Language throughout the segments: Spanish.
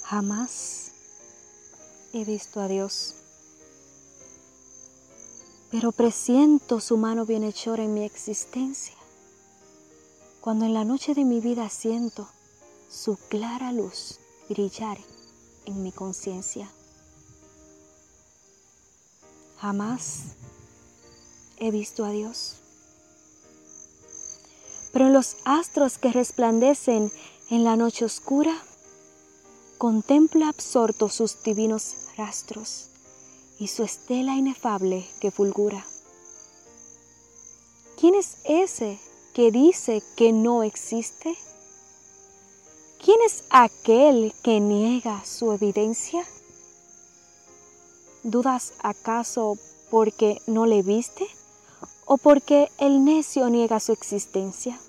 Jamás he visto a Dios, pero presiento su mano bienhechora en mi existencia, cuando en la noche de mi vida siento su clara luz brillar en mi conciencia. Jamás he visto a Dios, pero en los astros que resplandecen en la noche oscura, contemplo absorto sus divinos rastros y su estela inefable que fulgura. ¿Quién es ese que dice que no existe? ¿Quién es aquel que niega su evidencia? ¿Dudas acaso porque no le viste o porque el necio niega su existencia?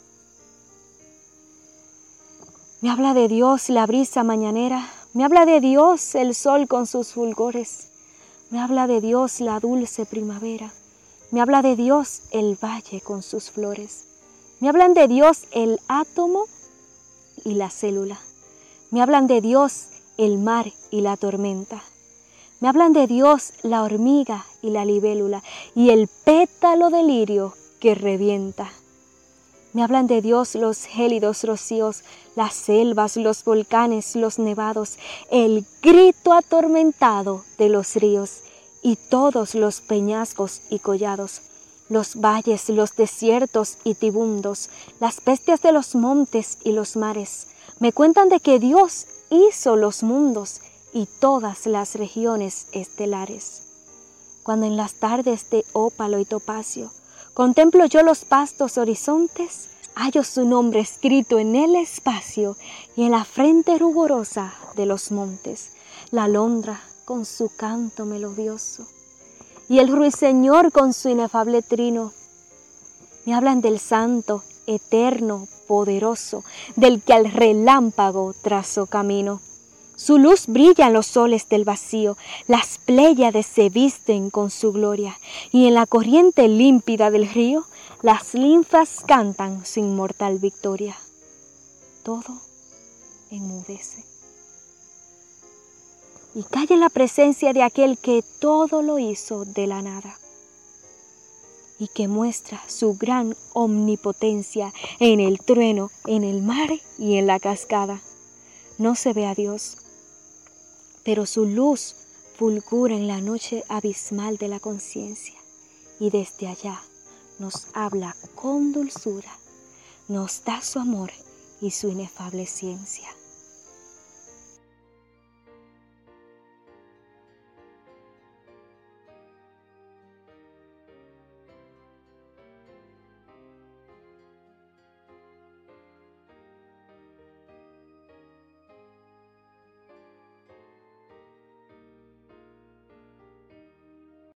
Me habla de Dios la brisa mañanera, me habla de Dios el sol con sus fulgores, me habla de Dios la dulce primavera, me habla de Dios el valle con sus flores, me hablan de Dios el átomo y la célula, me hablan de Dios el mar y la tormenta, me hablan de Dios la hormiga y la libélula y el pétalo de lirio que revienta. Me hablan de Dios los gélidos rocíos, las selvas, los volcanes, los nevados, el grito atormentado de los ríos y todos los peñascos y collados, los valles, los desiertos y tibundos, las bestias de los montes y los mares. Me cuentan de que Dios hizo los mundos y todas las regiones estelares. Cuando en las tardes de ópalo y topacio contemplo yo los vastos horizontes, hallo su nombre escrito en el espacio y en la frente rugorosa de los montes, la alondra con su canto melodioso y el ruiseñor con su inefable trino. Me hablan del santo, eterno, poderoso, del que al relámpago trazó camino. Su luz brilla en los soles del vacío, las pléyades se visten con su gloria, y en la corriente límpida del río, las linfas cantan su inmortal victoria. Todo enmudece y calla en la presencia de aquel que todo lo hizo de la nada y que muestra su gran omnipotencia en el trueno, en el mar y en la cascada. No se ve a Dios, pero su luz fulgura en la noche abismal de la conciencia y desde allá nos habla con dulzura, nos da su amor y su inefable ciencia.